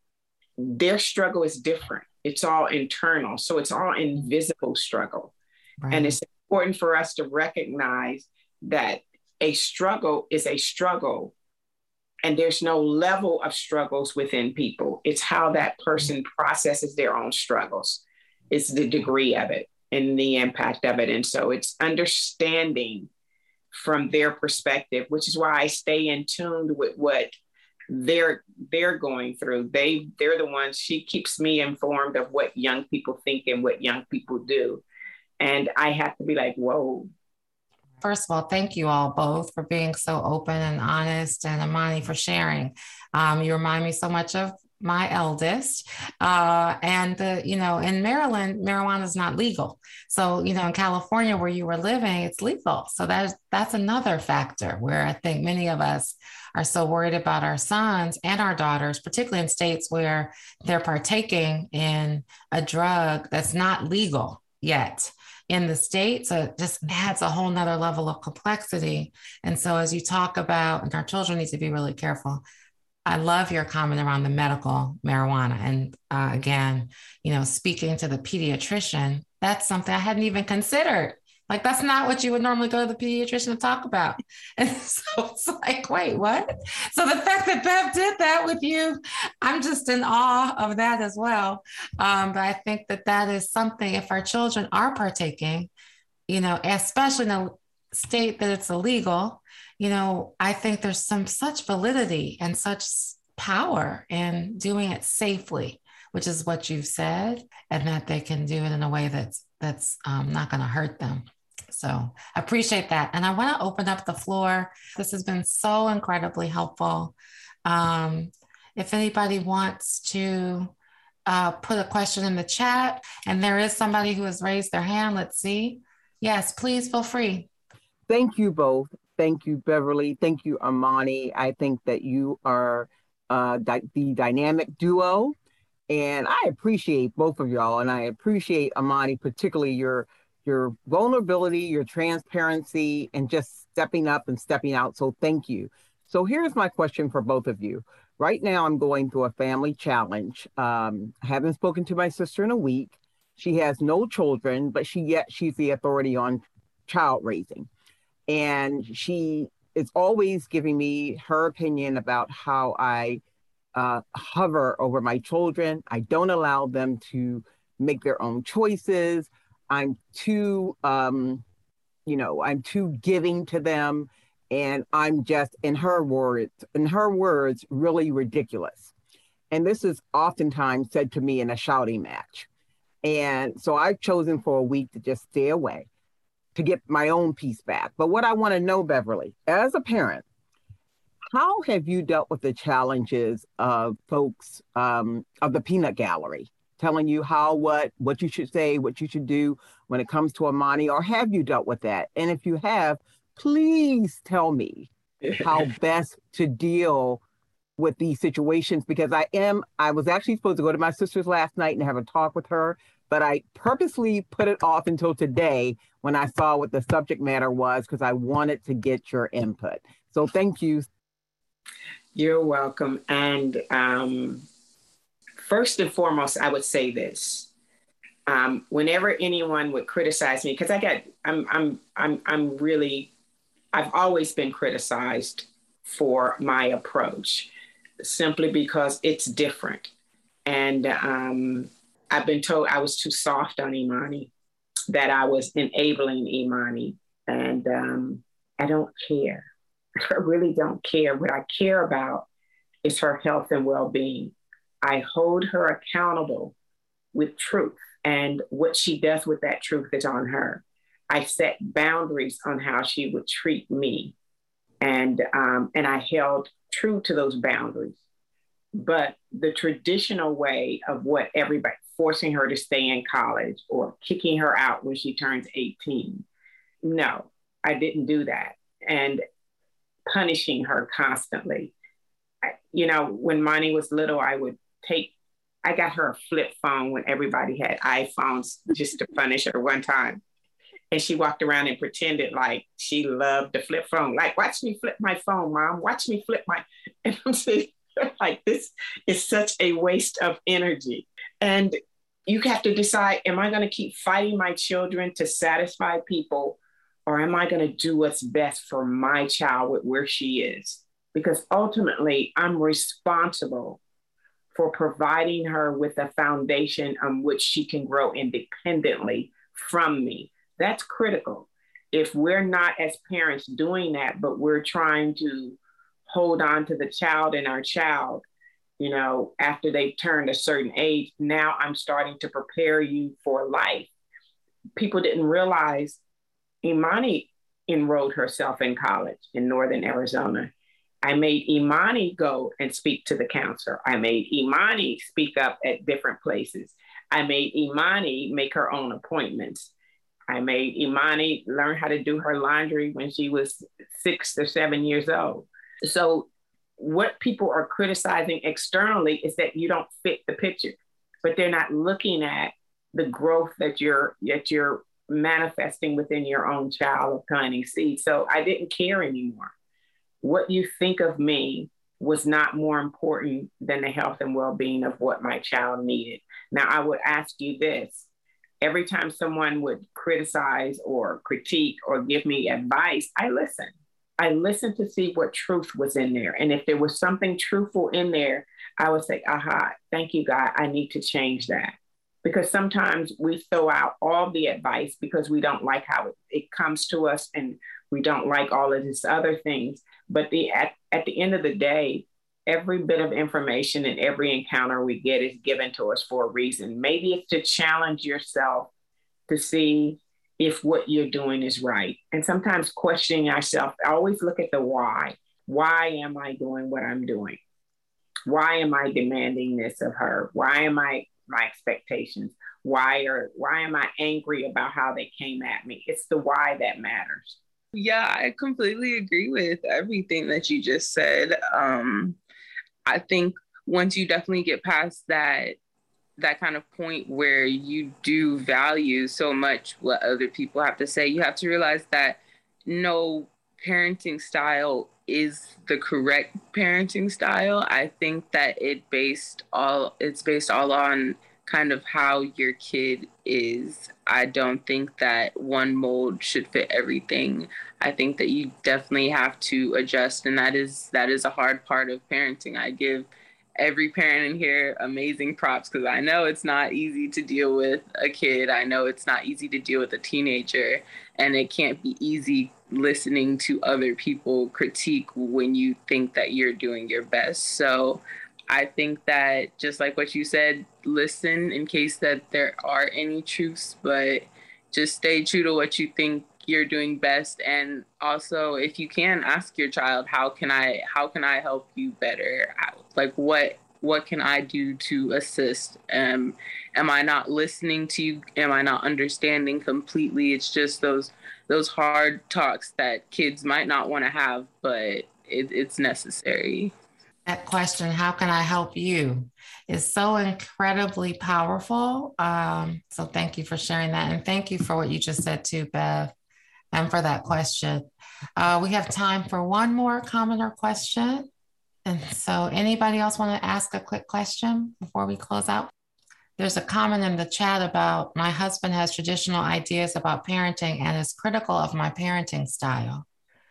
their struggle is different. It's all internal. So it's all invisible struggle. Right. And it's important for us to recognize that a struggle is a struggle. And there's no level of struggles within people. It's how that person processes their own struggles. It's the degree of it and the impact of it. And so it's understanding from their perspective, which is why I stay in tune with what they're they're going through. They, they're the ones, she keeps me informed of what young people think and what young people do. And I have to be like, whoa. First of all, thank you all both for being so open and honest, and Imani for sharing. Um, you remind me so much of my eldest. Uh, and, the, you know, in Maryland, marijuana is not legal. So, you know, in California where you were living, it's legal. So that's, that's another factor where I think many of us are so worried about our sons and our daughters, particularly in states where they're partaking in a drug that's not legal yet in the States. So it just adds a whole nother level of complexity. And so as you talk about, and our children need to be really careful, I love your comment around the medical marijuana. And uh, again, you know, speaking to the pediatrician, that's something I hadn't even considered. Like, that's not what you would normally go to the pediatrician to talk about. And so it's like, wait, what? So the fact that Bev did that with you, I'm just in awe of that as well. Um, but I think that that is something, if our children are partaking, you know, especially in a state that it's illegal, you know, I think there's some such validity and such power in doing it safely, which is what you've said, and that they can do it in a way that's that's um, not going to hurt them. So I appreciate that. And I want to open up the floor. This has been so incredibly helpful. Um, if anybody wants to uh, put a question in the chat, and there is somebody who has raised their hand, let's see. Yes, please feel free. Thank you both. Thank you, Beverly. Thank you, Imani. I think that you are uh, di- the dynamic duo, and I appreciate both of y'all, and I appreciate, Imani, particularly your your vulnerability, your transparency, and just stepping up and stepping out. So thank you. So here's my question for both of you. Right now, I'm going through a family challenge. Um, I haven't spoken to my sister in a week. She has no children, but she yet she's the authority on child raising. And she is always giving me her opinion about how I uh, hover over my children. I don't allow them to make their own choices. I'm too, um, you know, I'm too giving to them. And I'm just, in her words, in her words, really ridiculous. And this is oftentimes said to me in a shouting match. And so I've chosen for a week to just stay away, to get my own peace back. But what I want to know, Beverly, as a parent, how have you dealt with the challenges of folks um, of the peanut gallery telling you how, what, what you should say, what you should do when it comes to Imani, or have you dealt with that? And if you have, please tell me how best to deal with these situations, because I am, I was actually supposed to go to my sister's last night and have a talk with her, but I purposely put it off until today when I saw what the subject matter was, because I wanted to get your input. So thank you. You're welcome. And um, first and foremost, I would say this. Um, whenever anyone would criticize me, because I get, I'm, I'm, I'm, I'm really, I've always been criticized for my approach, simply because it's different. And um, I've been told I was too soft on Imani, that I was enabling Imani, and um, I don't care. I really don't care. What I care about is her health and well-being. I hold her accountable with truth, and what she does with that truth is on her. I set boundaries on how she would treat me, and um, and I held true to those boundaries. But the traditional way of what everybody, forcing her to stay in college or kicking her out when she turns eighteen, no, I didn't do that. And punishing her constantly. I, you know, when Mani was little, I would take, I got her a flip phone when everybody had iPhones, just to punish her one time. And she walked around and pretended like she loved the flip phone. Like, watch me flip my phone, Mom. Watch me flip my, and I'm saying, like, this is such a waste of energy. And you have to decide, am I going to keep fighting my children to satisfy people, or am I going to do what's best for my child with where she is? Because ultimately, I'm responsible for providing her with a foundation on which she can grow independently from me. That's critical. If we're not, as parents, doing that, but we're trying to hold on to the child in our child, you know, after they've turned a certain age, now I'm starting to prepare you for life. People didn't realize Imani enrolled herself in college in Northern Arizona. I made Imani go and speak to the counselor. I made Imani speak up at different places. I made Imani make her own appointments. I made Imani learn how to do her laundry when she was six or seven years old. So what people are criticizing externally is that you don't fit the picture, but they're not looking at the growth that you're, that you're manifesting within your own child of planting seeds. So I didn't care anymore. What you think of me was not more important than the health and well-being of what my child needed. Now, I would ask you this. Every time someone would criticize or critique or give me advice, I listen. I listened to see what truth was in there. And if there was something truthful in there, I would say, aha, thank you, God. I need to change that. because sometimes we throw out all the advice because we don't like how it, it comes to us, and we don't like all of these other things. But the at, at the end of the day, every bit of information and every encounter we get is given to us for a reason. Maybe it's to challenge yourself to see if what you're doing is right. And sometimes questioning ourselves, I always look at the why. Why am I doing what I'm doing? Why am I demanding this of her? Why am I my expectations? Why are why am I angry about how they came at me? It's the why that matters. Yeah, I completely agree with everything that you just said. Um, I think once you definitely get past that that kind of point where you do value so much what other people have to say, you have to realize that no parenting style is the correct parenting style. I think that it based all it's based all on kind of how your kid is. I don't think that one mold should fit everything. I think that you definitely have to adjust, and that is that is a hard part of parenting. I give every parent in here amazing props because I know it's not easy to deal with a kid. I know it's not easy to deal with a teenager, and it can't be easy listening to other people critique when you think that you're doing your best. So I think that just like what you said, listen in case that there are any truths, but just stay true to what you think you're doing best. And also, if you can, ask your child, how can I how can I help you better? Like what what can I do to assist? Um, am I not listening to you? Am I not understanding completely? It's just those those hard talks that kids might not want to have, but it, it's necessary. That question, how can I help you, is so incredibly powerful. Um, so thank you for sharing that. And thank you for what you just said too, Bev, and for that question. Uh, we have time for one more comment or question. And so anybody else want to ask a quick question before we close out? There's a comment in the chat about my husband has traditional ideas about parenting and is critical of my parenting style.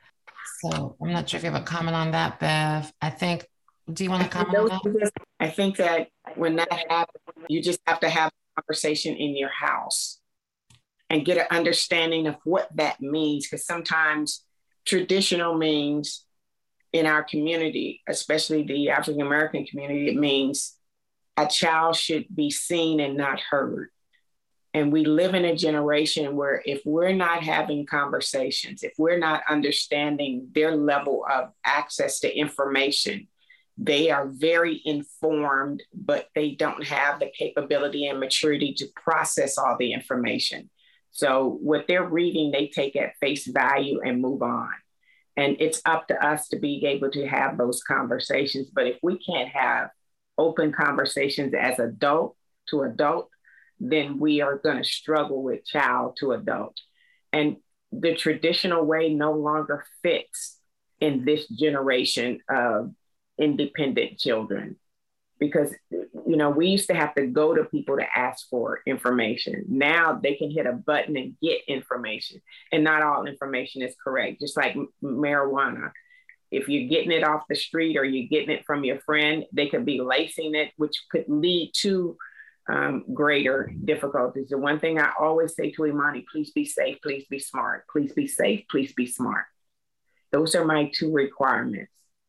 So I'm not sure if you have a comment on that, Bev. I think, do you want to comment on that? I think that when that happens, you just have to have a conversation in your house and get an understanding of what that means. Because sometimes traditional means in our community, especially the African-American community, it means a child should be seen and not heard. And we live in a generation where if we're not having conversations, if we're not understanding their level of access to information, they are very informed, but they don't have the capability and maturity to process all the information. So what they're reading, they take at face value and move on. And it's up to us to be able to have those conversations. But if we can't have open conversations as adult to adult, then we are going to struggle with child to adult. And the traditional way no longer fits in this generation of independent children. Because, you know, we used to have to go to people to ask for information. Now they can hit a button and get information. And not all information is correct. Just like marijuana. If you're getting it off the street or you're getting it from your friend, they could be lacing it, which could lead to um, greater difficulties. The one thing I always say to Imani, please be safe, please be smart. Please be safe, please be smart. Those are my two requirements.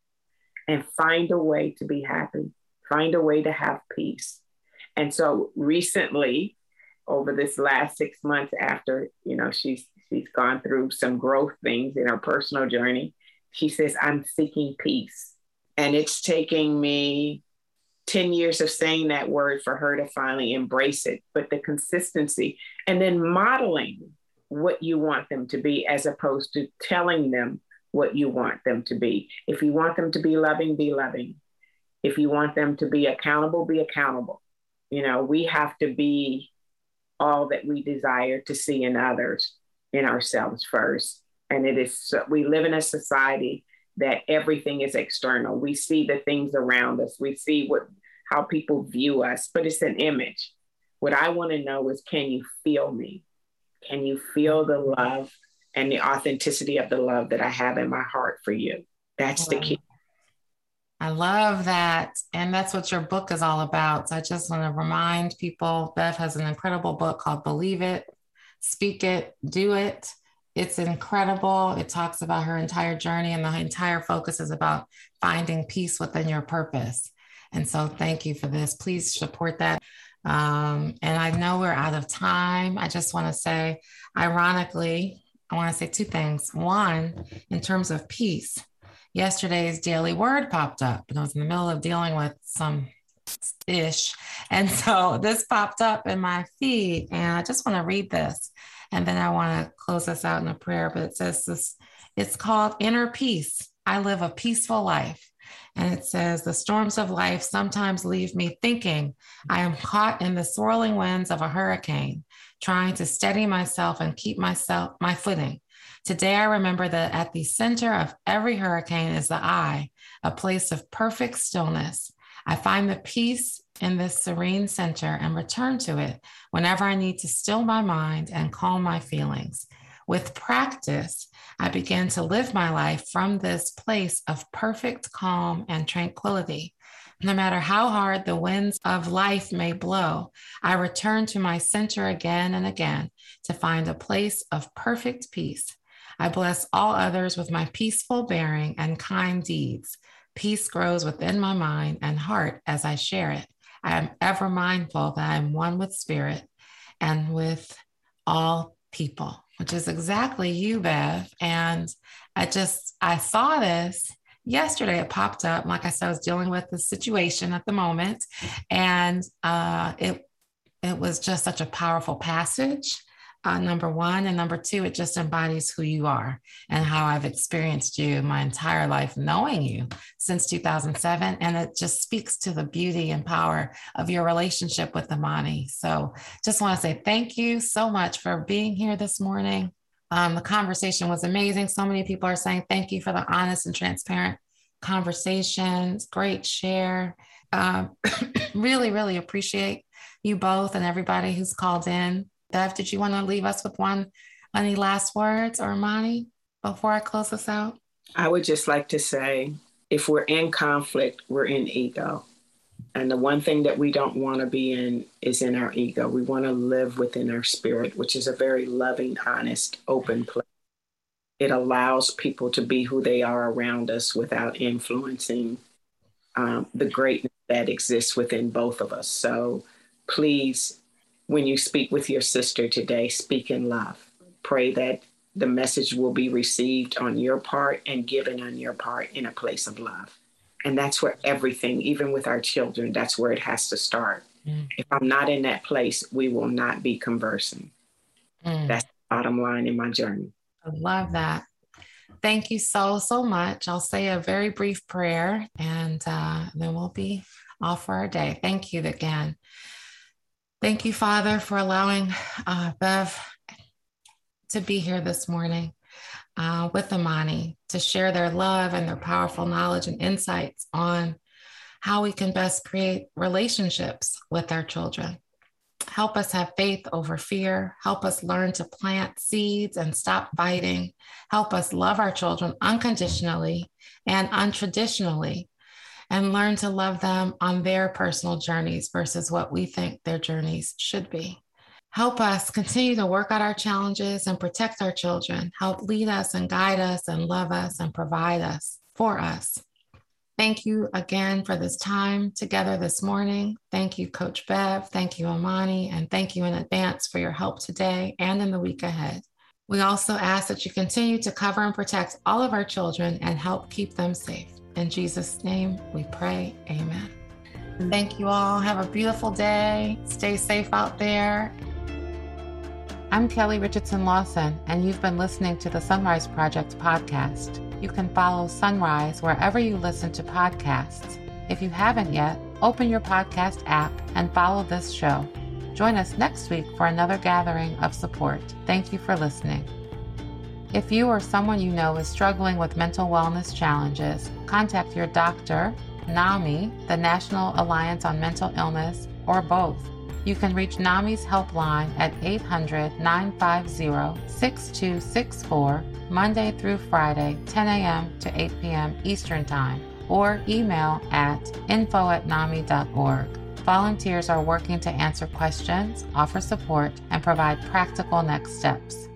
And find a way to be happy. Find a way to have peace. And so recently, over this last six months after, you know, she's she's gone through some growth things in her personal journey, she says, I'm seeking peace. And it's taking me ten years of saying that word for her to finally embrace it. But the consistency and then modeling what you want them to be as opposed to telling them what you want them to be. If you want them to be loving, be loving. If you want them to be accountable, be accountable. You know, we have to be all that we desire to see in others, in ourselves first. And it is, so, we live in a society that everything is external. We see the things around us. We see what, how people view us, but it's an image. What I want to know is, can you feel me? Can you feel the love and the authenticity of the love that I have in my heart for you? That's the key. I love that. And that's what your book is all about. So I just want to remind people, Bev has an incredible book called Believe It, Speak It, Do It. It's incredible. It talks about her entire journey, and the entire focus is about finding peace within your purpose. And so thank you for this. Please support that. Um, and I know we're out of time. I just want to say, ironically, I want to say two things. One, in terms of peace, yesterday's daily word popped up, and I was in the middle of dealing with some ish. And so this popped up in my feed, and I just want to read this. And then I want to close this out in a prayer, but it says this, it's called Inner Peace. I live a peaceful life. And it says, the storms of life sometimes leave me thinking I am caught in the swirling winds of a hurricane, trying to steady myself and keep myself my footing. Today, I remember that at the center of every hurricane is the eye, a place of perfect stillness. I find the peace in this serene center and return to it whenever I need to still my mind and calm my feelings. With practice, I began to live my life from this place of perfect calm and tranquility. No matter how hard the winds of life may blow, I return to my center again and again to find a place of perfect peace. I bless all others with my peaceful bearing and kind deeds. Peace grows within my mind and heart as I share it. I am ever mindful that I am one with spirit and with all people, which is exactly you, Bev. And I just, I saw this yesterday. It popped up. Like I said, I was dealing with the situation at the moment, and uh, it, it was just such a powerful passage. Uh, number one, and number two, it just embodies who you are and how I've experienced you my entire life, knowing you since two thousand seven. And it just speaks to the beauty and power of your relationship with Imani. So just want to say thank you so much for being here this morning. Um, the conversation was amazing. So many people are saying thank you for the honest and transparent conversations. Great share. Um, really, really appreciate you both and everybody who's called in. Bev, did you want to leave us with one, any last words, or Imani, before I close this out? I would just like to say, if we're in conflict, we're in ego. And the one thing that we don't want to be in is in our ego. We want to live within our spirit, which is a very loving, honest, open place. It allows people to be who they are around us without influencing um, the greatness that exists within both of us. So please, when you speak with your sister today, speak in love. Pray that the message will be received on your part and given on your part in a place of love. And that's where everything, even with our children, that's where it has to start. Mm. If I'm not in that place, we will not be conversing. Mm. That's the bottom line in my journey. I love that. Thank you so, so much. I'll say a very brief prayer, and uh, then we'll be off for our day. Thank you again. Thank you, Father, for allowing uh, Bev to be here this morning uh, with Imani to share their love and their powerful knowledge and insights on how we can best create relationships with our children. Help us have faith over fear. Help us learn to plant seeds and stop fighting. Help us love our children unconditionally and untraditionally, and learn to love them on their personal journeys versus what we think their journeys should be. Help us continue to work out our challenges and protect our children. Help lead us and guide us and love us and provide us for us. Thank you again for this time together this morning. Thank you, Coach Bev. Thank you, Imani. And thank you in advance for your help today and in the week ahead. We also ask that you continue to cover and protect all of our children and help keep them safe. In Jesus' name, we pray. Amen. Thank you all. Have a beautiful day. Stay safe out there. I'm Kelly Richardson Lawson, and you've been listening to the Sunrise Project podcast. You can follow Sunrise wherever you listen to podcasts. If you haven't yet, open your podcast app and follow this show. Join us next week for another gathering of support. Thank you for listening. If you or someone you know is struggling with mental wellness challenges, contact your doctor, NAMI, the National Alliance on Mental Illness, or both. You can reach NAMI's helpline at eight hundred, nine five zero, six two six four, Monday through Friday, ten a.m. to eight p.m. Eastern Time, or email at info at nami dot org. Volunteers are working to answer questions, offer support, and provide practical next steps.